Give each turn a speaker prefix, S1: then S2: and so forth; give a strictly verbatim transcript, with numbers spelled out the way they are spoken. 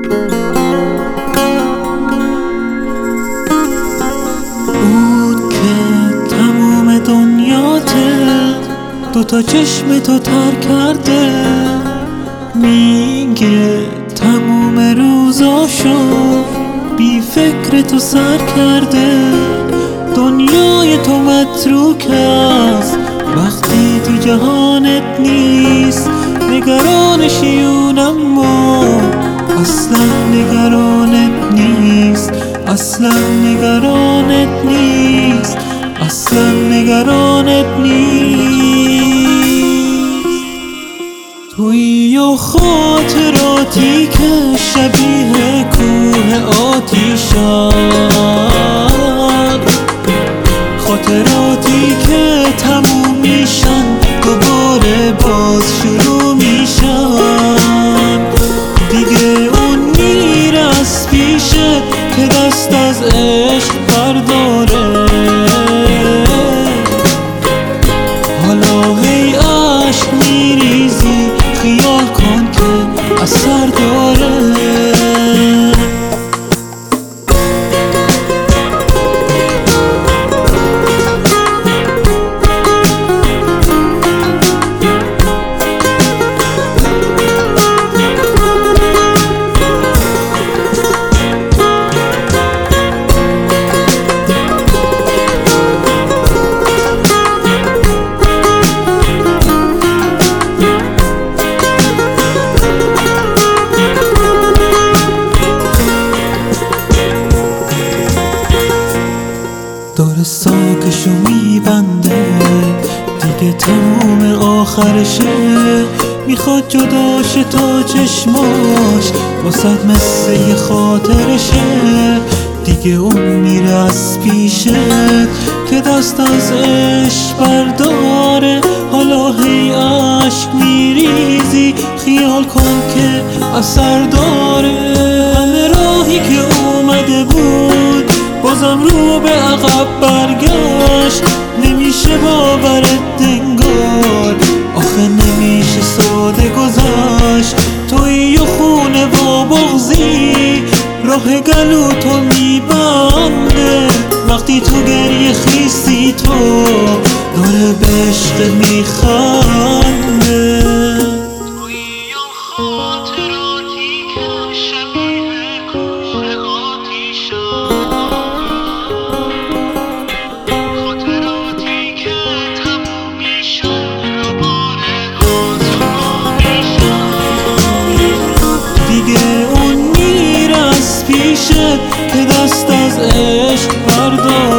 S1: اون که تموم دنیاته دوتا چشم تو تر کرده، میگه تموم روزاشو بی فکر تو سر کرده. دنیای تو متروک است وقتی تو جهانت نیست، نگرانشی اون اما اصلا نگرانت نیست، اصلا نگرانت نیست، اصلا نگرانت نیست. تویی و خاطراتی که شبیه کوه آتیشن، خاطراتی که تموم میشن دوباره باز شروع میشن. دیگه اون میره از پیشت که دست از عشق برداره، حالا هی عشق میریزی خیال کن که اثر داره. داره ساکشو میبنده دیگه تموم آخرشه، میخواد جداشه تا چشماش واسد مثل یه خاطرشه. دیگه اون میره از پیشت که دست از عشق برداره، حالا هی عشق میریزی خیال کن که اثر داره. همه راهی که اومده بود بازم رو به عقب برگشت، نمیشه باورت دنگار، آخه نمیشه ساده گذشت. تویی و خونه و بغضی راه گلو تو میبنده، وقتی تو گریه خیسی تو داره به عشق میخنده.
S2: تویی و خاطراتی که شبیه کوه آتیشن، خاطراتی که تموم میشن دوباره باز شروع میشن.
S1: دیگه اون میره از پیشت که دست از عشق بردار،